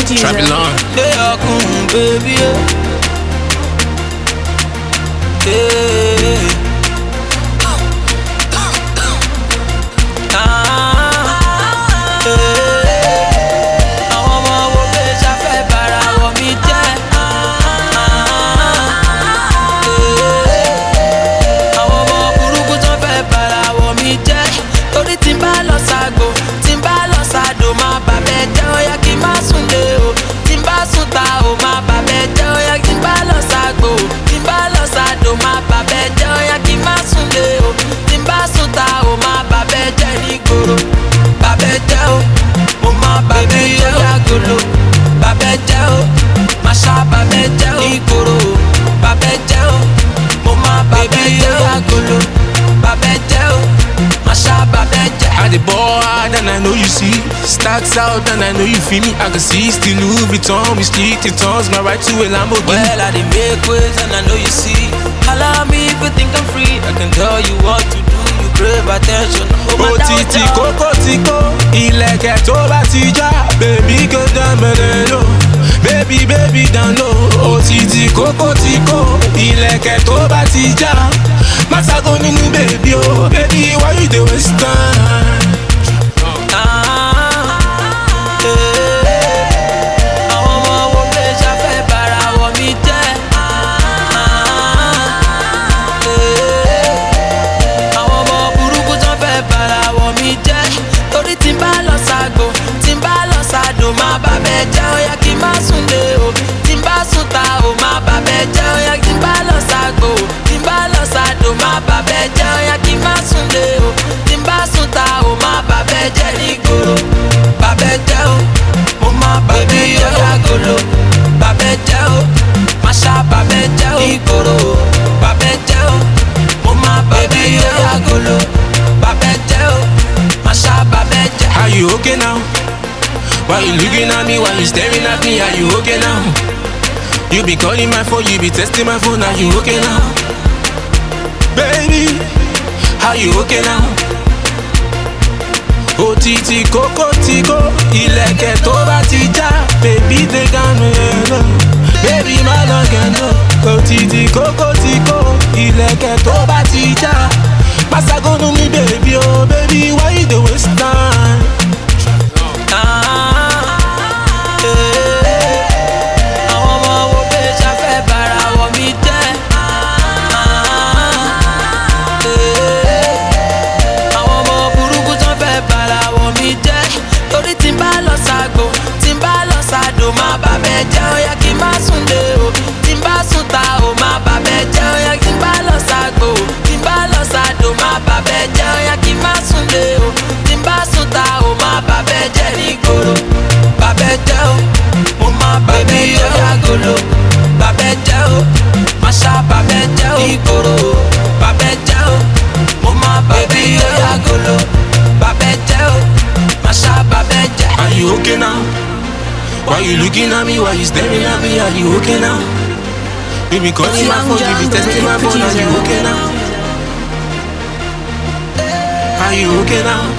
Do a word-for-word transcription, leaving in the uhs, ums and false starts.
Trap it long. They are cool, baby. Yeah. And I know you see, stacks out and I know you feel me. I can see still Louis Vuitton, we street it turns my right to a Lamborghini. Well, I did make ways and I know you see. Allow me if you think I'm free, I can tell you what to do. You crave attention. Oh, titi koko tiko, ilẹ̀kẹ̀ tó bá ti já, baby go down below, baby baby down low. Oh, titi koko tiko, ilẹ̀kẹ̀ tó bá ti já, masago nínú baby oh, baby why you dey waste time? Are you okay now? Why you looking at me? Why you staring at me? Are you okay now? You be calling my phone, you be testing my phone. Are you okay now? Baby, are you okay now? Oh titi koko tiko, ilẹ̀kẹ̀ tó bá ti já, baby they got me low, baby my love can know. Oh titi koko tiko, ilẹ̀kẹ̀ tó bá ti já, masago no me baby oh, baby why you dey waste time? Are you okay now? Why you looking at me? Why you staring at me? Are you okay now? You be calling my phone, you be testing my phone. Are you okay now? Are you okay now?